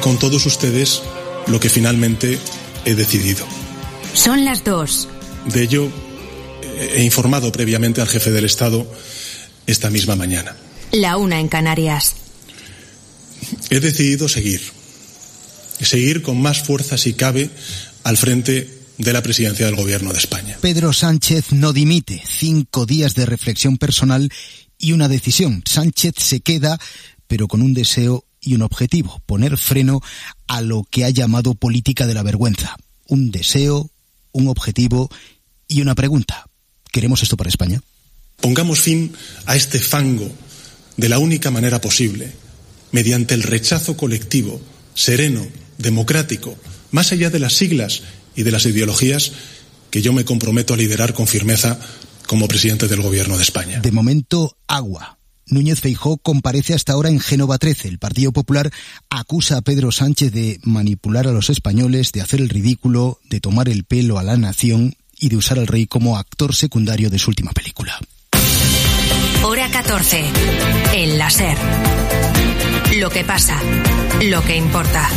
con todos ustedes lo que finalmente he decidido. Son las 2. De ello he informado previamente al jefe del Estado esta misma mañana. La 1 en Canarias. He decidido seguir con más fuerza si cabe al frente de la presidencia del Gobierno de España. Pedro Sánchez no dimite. 5 días de reflexión personal y una decisión. Sánchez se queda, pero con un deseo y un objetivo: poner freno a lo que ha llamado política de la vergüenza. Un deseo, un objetivo y una pregunta: ¿queremos esto para España? Pongamos fin a este fango de la única manera posible, mediante el rechazo colectivo, sereno, democrático, más allá de las siglas y de las ideologías que yo me comprometo a liderar con firmeza como presidente del Gobierno de España. De momento, agua. Núñez Feijóo comparece hasta ahora en Génova 13. El Partido Popular acusa a Pedro Sánchez de manipular a los españoles, de hacer el ridículo, de tomar el pelo a la nación y de usar al rey como actor secundario de su última película. Hora 14. El láser. Lo que pasa, lo que importa.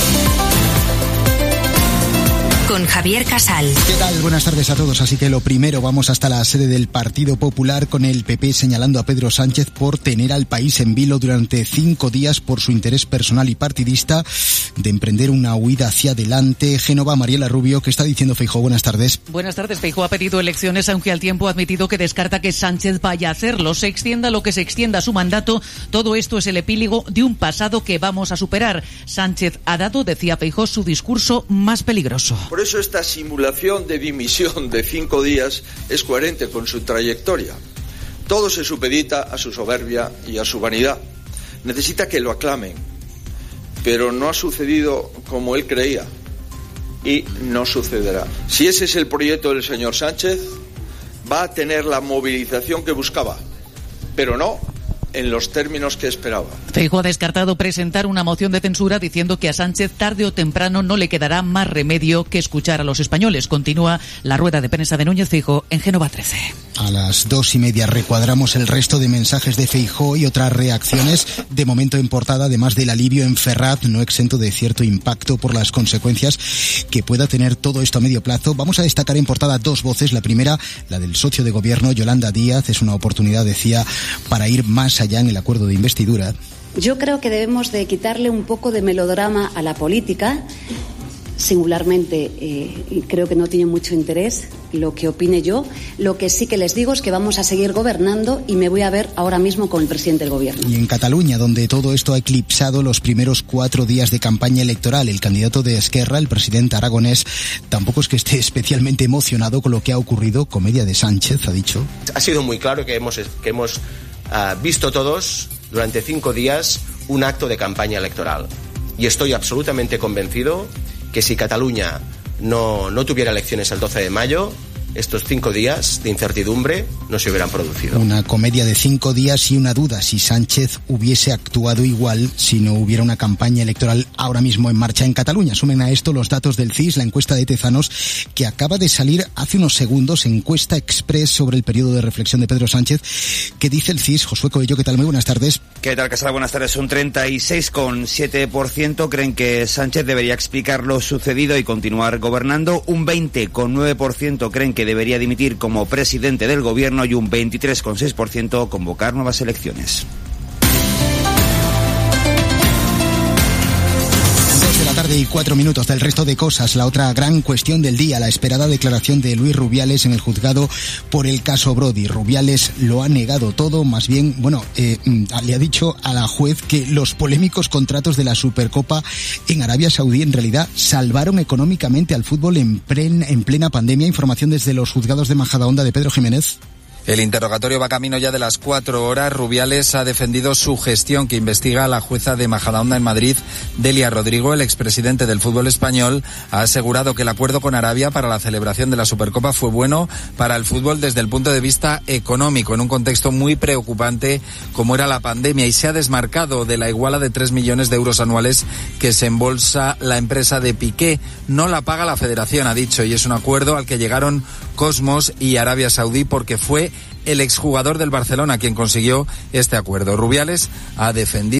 Con Javier Casal. ¿Qué tal? Buenas tardes a todos. Así que lo primero, vamos hasta la sede del Partido Popular, con el PP señalando a Pedro Sánchez por tener al país en vilo durante 5 días por su interés personal y partidista de emprender una huida hacia adelante. Génova, Mariela Rubio, ¿qué está diciendo Feijóo? Buenas tardes. Buenas tardes. Feijóo ha pedido elecciones, aunque al tiempo ha admitido que descarta que Sánchez vaya a hacerlo. Se extienda lo que se extienda su mandato. Todo esto es el epílogo de un pasado que vamos a superar. Sánchez ha dado, decía Feijóo, su discurso más peligroso. Por eso esta simulación de dimisión de 5 días es coherente con su trayectoria. Todo se supedita a su soberbia y a su vanidad. Necesita que lo aclamen, pero no ha sucedido como él creía y no sucederá. Si ese es el proyecto del señor Sánchez, va a tener la movilización que buscaba, pero no en los términos que esperaba. Feijóo ha descartado presentar una moción de censura, diciendo que a Sánchez tarde o temprano no le quedará más remedio que escuchar a los españoles. Continúa la rueda de prensa de Núñez Feijóo en Génova 13. A las 2:30 recuadramos el resto de mensajes de Feijóo y otras reacciones, de momento en portada, además del alivio en Ferraz, no exento de cierto impacto por las consecuencias que pueda tener todo esto a medio plazo. Vamos a destacar en portada 2 voces. La primera, la del socio de gobierno, Yolanda Díaz. Es una oportunidad, decía, para ir más allá en el acuerdo de investidura. Yo creo que debemos de quitarle un poco de melodrama a la política. Singularmente, creo que no tiene mucho interés lo que opine yo. Lo que sí que les digo es que vamos a seguir gobernando y me voy a ver ahora mismo con el presidente del Gobierno. Y en Cataluña, donde todo esto ha eclipsado los primeros 4 días de campaña electoral, el candidato de Esquerra, el presidente aragonés, tampoco es que esté especialmente emocionado con lo que ha ocurrido. Comedia de Sánchez, ha dicho. Ha sido muy claro que hemos visto todos durante 5 días un acto de campaña electoral. Y estoy absolutamente convencido que si Cataluña no tuviera elecciones el 12 de mayo, estos 5 días de incertidumbre no se hubieran producido. Una comedia de 5 días y una duda: si Sánchez hubiese actuado igual si no hubiera una campaña electoral ahora mismo en marcha en Cataluña. Sumen a esto los datos del CIS, la encuesta de Tezanos, que acaba de salir hace unos segundos, encuesta express sobre el periodo de reflexión de Pedro Sánchez. ¿Qué dice el CIS? Josué Coello, ¿qué tal? Muy buenas tardes. ¿Qué tal, Casal? Buenas tardes. Un 36,7% creen que Sánchez debería explicar lo sucedido y continuar gobernando. Un 20,9% creen que debería dimitir como presidente del gobierno y un 23,6% convocar nuevas elecciones. 2 de la tarde y 4 minutos del resto de cosas. La otra gran cuestión del día, la esperada declaración de Luis Rubiales en el juzgado por el caso Brody. Rubiales lo ha negado todo, más bien, le ha dicho a la juez que los polémicos contratos de la Supercopa en Arabia Saudí en realidad salvaron económicamente al fútbol en plena pandemia. Información desde los juzgados de Majadahonda de Pedro Jiménez. El interrogatorio va camino ya de las 4 horas. Rubiales ha defendido su gestión que investiga a la jueza de Majadahonda en Madrid, Delia Rodrigo. El expresidente del fútbol español ha asegurado que el acuerdo con Arabia para la celebración de la Supercopa fue bueno para el fútbol desde el punto de vista económico, en un contexto muy preocupante como era la pandemia, y se ha desmarcado de la iguala de 3 millones de euros anuales que se embolsa la empresa de Piqué. No la paga la federación, ha dicho, y es un acuerdo al que llegaron Cosmos y Arabia Saudí porque fue el exjugador del Barcelona quien consiguió este acuerdo. Rubiales ha defendido